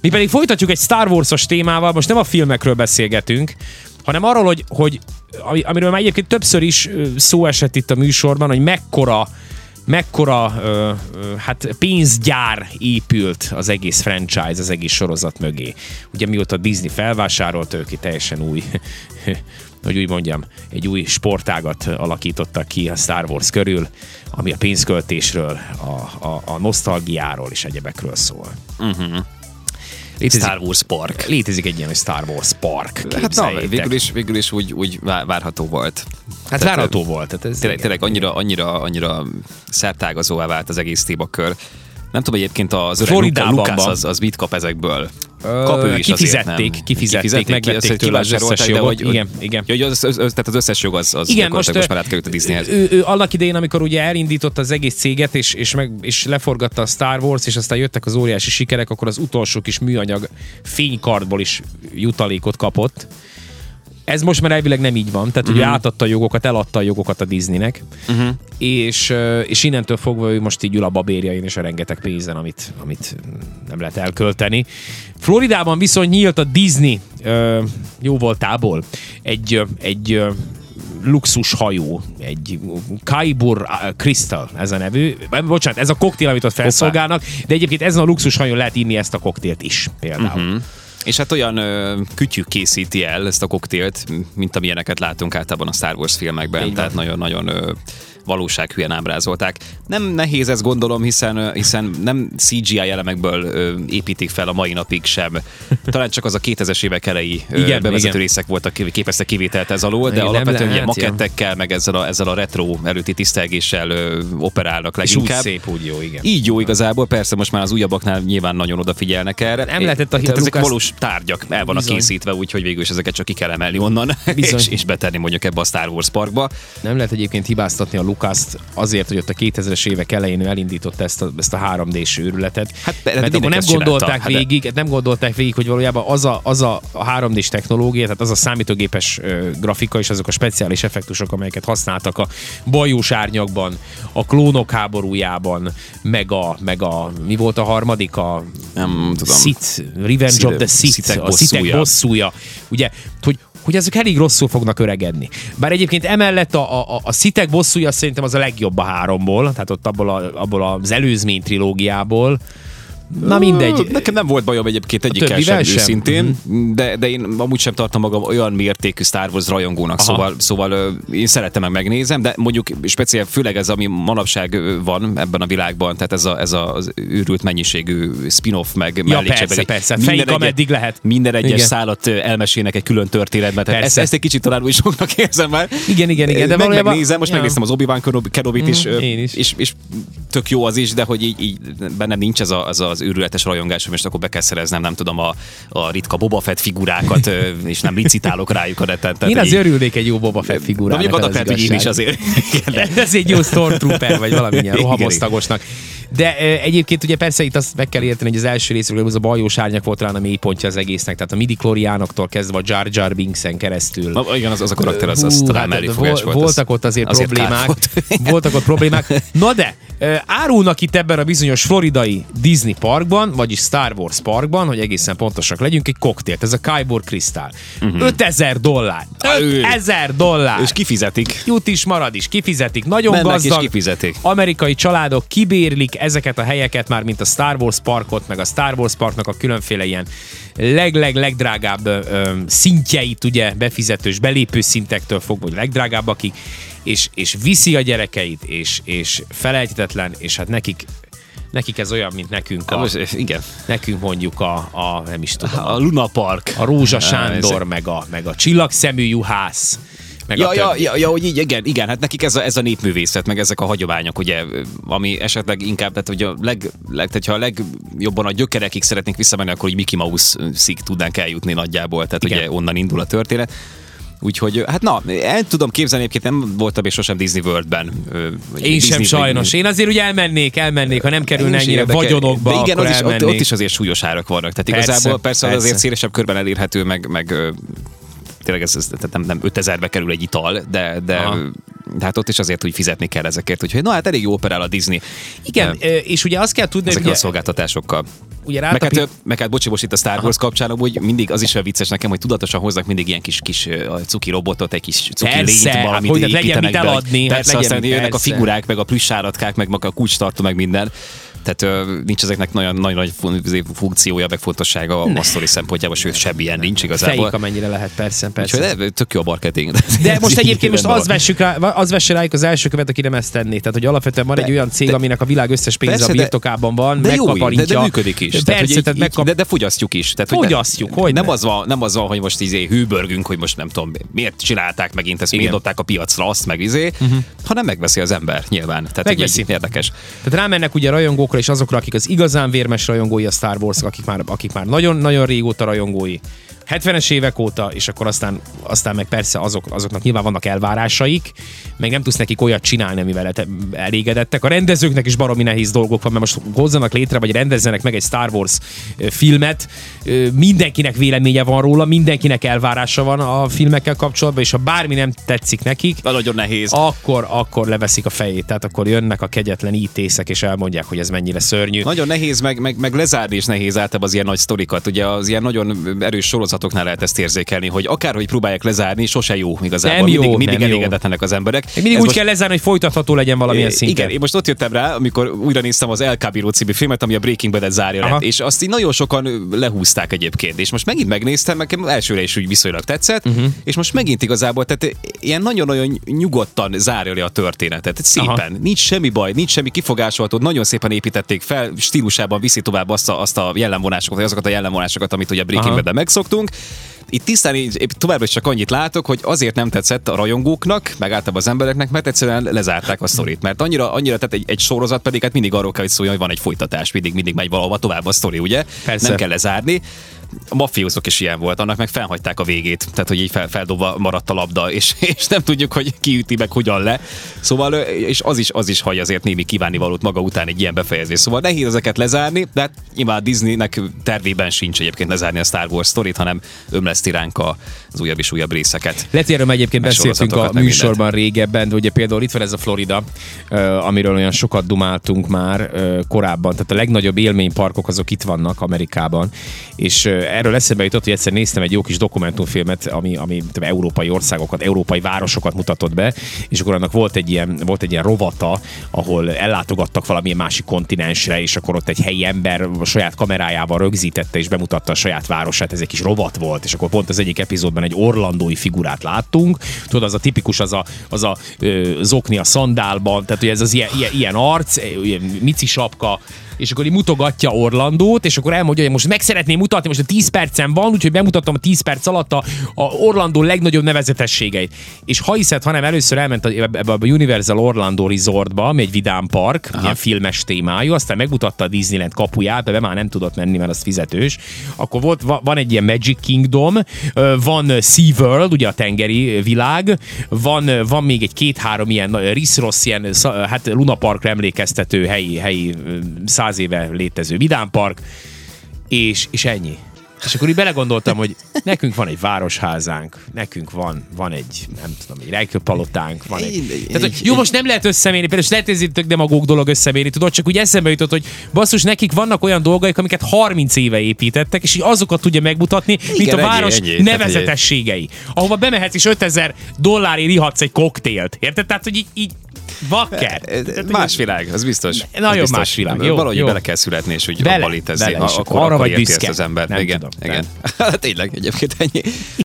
Mi pedig folytatjuk egy Star Wars-os témával, most nem a filmekről beszélgetünk, hanem arról, hogy amiről már egyébként többször is szó esett itt a műsorban, hogy mekkora hát pénzgyár épült az egész franchise, az egész sorozat mögé. Ugye mióta Disney felvásárolt, ők teljesen új, hogy úgy mondjam, egy új sportágat alakítottak ki a Star Wars körül, ami a pénzköltésről, a nosztalgiáról és egyebekről szól. Star Wars Park. Létezik egy ilyen, hogy Star Wars Park. Hát na, végül is úgy várható volt. Hát várható volt. Tényleg annyira szertágazóvá vált az egész témakör. Nem tudom, egyébként az öreg Lucas az mit kap ezekből? Kap ő is kifizették, megvették tőle az összes jogot. Igen. Tehát az összes jog az most már átkerült a Disneyhez. Ő annak idején, amikor ugye elindította az egész céget, és leforgatta a Star Wars, és aztán jöttek az óriási sikerek, akkor az utolsó kis műanyag fénykardból is jutalékot kapott. Ez most már elvileg nem így van, tehát ugye átadta a jogokat, eladta a jogokat a Disneynek, és innentől fogva ő most így ül a babérjain és a rengeteg pénzen, amit nem lehet elkölteni. Floridában viszont nyílt a Disney jó voltából egy luxushajó, egy Kaibur Crystal ez a nevű. Bocsánat, ez a koktél, amit ott felszolgálnak, de egyébként ezen a luxushajón lehet inni ezt a koktélt is például. És hát olyan kütyű készíti el ezt a koktélt, mint amilyeneket látunk általában a Star Wars filmekben, tehát nagyon-nagyon valósághűen ábrázolták. Nem nehéz ezt gondolom, hiszen nem CGI elemekből építik fel a mai napig sem. Talán csak az a 2000-es évek elejé bevezető részek voltak, képeztek kivételt ez alól, de alapvetően ugye makettekkel, meg ezzel a retro előtti tisztelgéssel operálnak leginkább. És úgy szép, úgy jó, igen. Így jó igazából, persze most már az újabbaknál nyilván nagyon odafigyelnek erre. Nem lehetett ezek valós tárgyak el vannak készítve, úgyhogy végül is ezeket csak ki kell emelni onnan, és betenni mondjuk ebbe a Star Wars Parkba. Nem lehet egyébként hibáztatni a Lucast azért, hogy ott a 2000-es évek elején elindította ezt a 3D-s őrületet. Mert akkor nem gondolták végig, hogy valójában az a 3D-s technológia, tehát az a számítógépes grafika és azok a speciális effektusok, amelyeket használtak a bajós árnyakban, a klónok háborújában, meg a mi volt a harmadik? Nem tudom. Sith, Revenge of the Sith, a Sithek bosszúja. Ugye, hogy ezek elég rosszul fognak öregedni. Bár egyébként emellett a Sithek bosszúja szerintem az a legjobb a háromból, tehát ott abból az előzmény trilógiából. Na mindegy. Nekem nem volt bajom egyébként egyikkel sem őszintén, de én amúgy sem tartom magam olyan mértékű Star Wars rajongónak, szóval én szeretem megnézem, de mondjuk speciál főleg ez, ami manapság van ebben a világban, tehát ez az őrült mennyiségű spin-off meg mellékcsebeli. Persze, fejik ameddig lehet. Minden egyes szállat elmesélnek egy külön történetben, tehát ezt egy kicsit talán úgy soknak érzem már. Igen, de valójában... Megnézem az Obi-Wan Kenobit is, és tök jó az is, de hogy így bennem nincs az őrületes rajongásom, és akkor be kell szereznem, nem tudom, a ritka Boba Fett figurákat, és nem licitálok rájuk a neten. Én az örülnék egy jó Boba Fett figurának. De mondjuk adok hogy én is azért. Ez egy jó Stormtrooper, vagy valamilyen rohamosztagosnak. De egyébként ugye persze itt azt meg kell érteni, hogy az első részről az a bajós árnyak volt talán a mélypontja az egésznek, tehát a midi-klóriánoktól kezdve a Jar Jar Binksen keresztül. Igen, az a karakter, az talán melléfogás volt. Voltak ott azért problémák. Na de, árulnak itt ebben a bizonyos floridai Disney Parkban, vagyis Star Wars Parkban, hogy egészen pontosak legyünk, egy koktélt, ez a Kaibur Crystal. $5000. $5000. És kifizetik. Jut is, marad is, kifizetik. Nagyon gazdag amerikai családok kibérlik ezeket a helyeket már, mint a Star Wars Parkot, meg a Star Wars Parknak a különféle ilyen legdrágább szintjeit, ugye, befizetős, belépő szintektől fogva, vagy legdrágábbakig, és viszi a gyerekeit, és felejthetetlen, és hát nekik ez olyan, mint nekünk igen. Nekünk mondjuk a nem is tudom. A Luna Park. A Rózsa Sándor, meg a csillagszemű juhász. Hogy így, igen, hát nekik ez a népművészet, meg ezek a hagyományok, ugye, ami esetleg inkább, tehát hogy hogyha a legjobban a gyökerekig szeretnénk visszamenni, akkor így Mickey Mouse-ig tudnánk eljutni nagyjából, tehát ugye onnan indul a történet. Úgyhogy, hát na, el tudom képzelni, egyébként nem voltam és sosem Disney Worldben. Én sem sajnos. Én azért ugye elmennék, ha nem kerülne ennyire vagyonokba, de igen, akkor ott is azért súlyos árak vannak. Tehát igazából persze. Azért szélesebb körben elérhető, meg tényleg ez nem 5000-be kerül egy ital, de hát ott is azért úgy fizetni kell ezekért, úgyhogy no, hát elég jó operál a Disney. Igen, és ugye azt kell tudni, ezekkel a szolgáltatásokkal. Ugye meg hát bocsi, most itt a Star Wars kapcsán, hogy mindig az is a vicces nekem, hogy tudatosan hoznak mindig ilyen kis cuki robotot, egy kis cuki lényt valamit építenek be. Eladni, persze, aztán jönnek a figurák, meg a plüss állatkák, meg a kulcstartó, meg minden. Tehát nincs ezeknek nagyon nagy funkciója, meg fontossága a sztori szempontjából, sőt, semmilyen nincs igazából. Fejik, amennyire lehet, persze. Úgyhogy tök jó a marketing. De most egyébként az vesse rájuk az első követ, aki nem ezt tenné. Tehát, hogy alapvetően van egy olyan cég, aminek a világ összes pénze a birtokában van, megkaparintja. De működik is. Persze, de fogyasztjuk is. Fogyasztjuk, hogy nem az van, hogy most hűbörgünk, hogy most nem tudom, miért csinálták megint ezt, miért dobták a piacra azt, meg hanem megveszi az ember, nyilván. Tehát érdekes. Tehát rámennek ugye rajongókra és azokra, akik az igazán vérmes rajongói a Star Wars, akik már nagyon-nagyon régóta rajongói, 70-es évek óta, és akkor aztán meg persze azoknak nyilván vannak elvárásaik, meg nem tudsz nekik olyat csinálni, amivel elégedettek. A rendezőknek is baromi nehéz dolgok van, mert most hozzanak létre, vagy rendezzenek meg egy Star Wars filmet, mindenkinek véleménye van róla, mindenkinek elvárása van a filmekkel kapcsolatban, és ha bármi nem tetszik nekik, nagyon nehéz. Akkor leveszik a fejét, tehát akkor jönnek a kegyetlen ítészek, és elmondják, hogy ez mennyire szörnyű. Nagyon nehéz, meg lezárni is nehéz általában az ilyen nagy sztorikat. Ugye az ilyen nagyon erős sorozatoknál lehet ezt érzékelni, hogy akárhogy próbálják lezárni, sose jó igazából. Mindig elégedetlenek az emberek. Mindig úgy kell lezárni, hogy folytatható legyen valamilyen szinten. Igen, én most ott jöttem rá, amikor újra néztem az El Caballero című filmet, ami a Breaking Bad-et zárja lett, és azt így nagyon sokan lehúzták egyébként. És most megint megnéztem, nekem elsőre is úgy viszonylag tetszett, és most megint igazából, tehát ilyen nagyon-nagyon nyugodtan zárja le a történetet. Szépen, nincs semmi baj, nincs semmi kifogásolható, nagyon szépen építették fel, stílusában viszi tovább azt a jellemvonásokat, vagy azokat a jellemvonásokat, amit ugye a Breaking Bad-ben megszoktunk. Itt tisztán továbbra is csak annyit látok, hogy azért nem tetszett a rajongóknak, meg általában az embereknek, mert egyszerűen lezárták a sztorit. Mert annyira tehát egy sorozat pedig hát mindig arról kell, hogy szóljon, hogy van egy folytatás, mindig megy valahova tovább a sztori, ugye? Persze. Nem kell lezárni. A mafiózok is ilyen volt, annak meg felhagyták a végét, tehát hogy így feldobva maradt a labda, és nem tudjuk, hogy ki üti meg hogyan le. Szóval, és az is hagy azért némi kívánnivalót maga után egy ilyen befejezés. Szóval nehéz ezeket lezárni, de hát nyilván a Disneynek tervében sincs egyébként lezárni a Star Wars sztorit, hanem ömleszti ránk az újabb és újabb részeket. Lehet, erről egyébként beszéltünk a műsorban régebben, de ugye például itt van ez a Florida, amiről olyan sokat dumáltunk már korábban, tehát a legnagyobb élményparkok azok itt vannak Amerikában, és erről eszembe jutott, hogy egyszer néztem egy jó kis dokumentumfilmet, ami európai országokat, európai városokat mutatott be, és akkor annak volt egy ilyen rovata, ahol ellátogattak valamilyen másik kontinensre, és akkor ott egy helyi ember a saját kamerájával rögzítette és bemutatta a saját városát, ez egy kis rovat volt, és akkor pont az egyik epizódban egy orlandói figurát láttunk, tudod, az a tipikus, az a zokni a szandálban, tehát hogy ez az ilyen arc, ilyen mici sapka, és akkor így mutogatja Orlandót, és akkor elmondja, hogy most meg szeretném mutatni, most a 10 percem van, úgyhogy bemutatom a 10 perc alatt a Orlandó legnagyobb nevezetességeit. És ha hiszed, hanem először elment ebbe a Universal Orlando Resortba, ami egy vidámpark, ilyen filmes témájú, aztán megmutatta a Disneyland kapuját, de már nem tudott menni, mert az fizetős. Akkor van egy ilyen Magic Kingdom, van SeaWorld, ugye a tengeri világ, van még egy 2-3 ilyen Riss-Ross, ilyen Luna Parkra emlékeztető helyi 100 éve létező vidámpark, és ennyi. És akkor így belegondoltam, hogy nekünk van egy városházánk, nekünk van egy, nem tudom, egy rejkőpalotánk, van egy... Tehát, hogy jó, most nem lehet összemérni, például lehet ez egy tök demagóg dolog összemérni, tudod, csak úgy eszembe jutott, hogy basszus, nekik vannak olyan dolgaik, amiket 30 éve építettek, és így azokat tudja megmutatni, mint a város nevezetességei. Ahova bemehetsz, és $5000 rihatsz egy koktélt. Érted? Tehát, hogy így vakker. Más világ, az biztos. Nagyon biztos. Más világ. Jó, valahogy bele kell születni, és úgy abban létezni. Akkor arra vagy büszke. Az ember. Igen. Tényleg, egyébként ennyi.